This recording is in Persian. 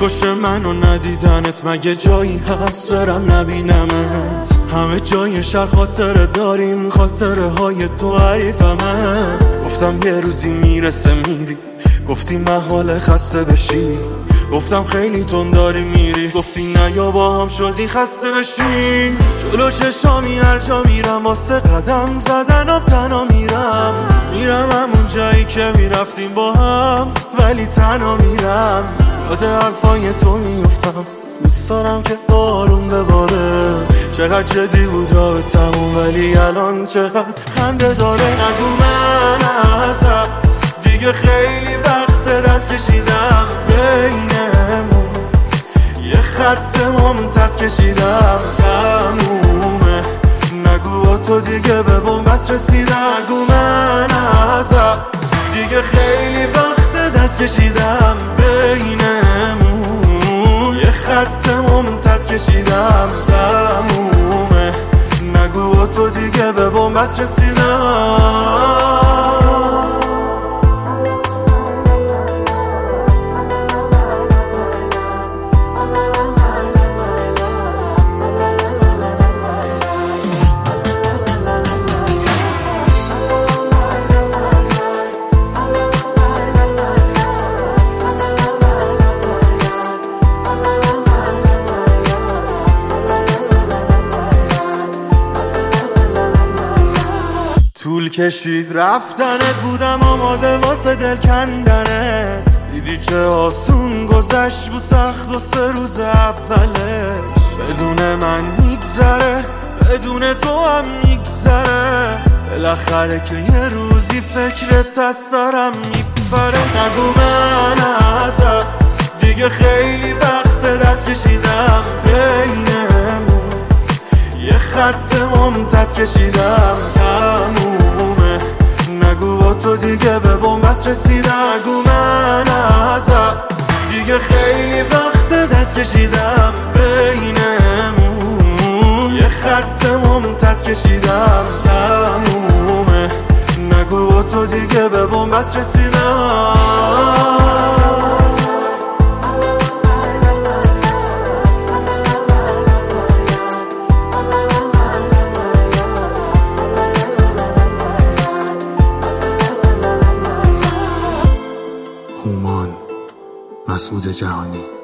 میکشه منو ندیدنت، مگه جایی هست برم نبینمت؟ همه جای شهر خاطره داریم، خاطره های تو حریفمه. گفتم یه روزی میرسه میری، گفتی محاله خسته بشی. گفتم خیلی تون داری میری، گفتی نه یا با هم شدی خسته بشین. جلو چشامی هر جا میرم واسه قدم زدنم تنها میرم همون جایی که میرفتیم با هم، ولی تنها میرم. یاد حرفای تو میفتم، دوست دارم که بارون بباره. چقدر جدی بود رابطمون، ولی الان چقدر خنده داره. نگو من ازت دیگه خیلی وقت دست کشیدم، بینمون یه خط ممتد کشیدم، تمومه. نگو با تو دیگه به بنبست رسیدم. نگو من ازت دیگه خیلی وقت دست کشیدم، بینمون یه خط ممتد کشیدم، تمومه. نگو با تو دیگه به بنبست رسیدم. طول کشید رفتنت، بودم آماده واسه دل کندنت. دیدی چه آسون گذشت بود سخت و 3 روز اولش. بدون من میگذره، بدون تو هم میگذره. بالاخره که یه روزی فکرت از سرم میپره. نگو من ازت دیگه خیلی وقت دست کشیدم، بینمون یه خط ممتد کشیدم، تمومه. نگو با تو دیگه به بنبست رسیدم. نگو من ازت دیگه خیلی وقت دست کشیدم، بینمون یه خط ممتد کشیدم، تمومه. نگو با تو دیگه به بنبست رسیدم. هومان مسعود جهانی.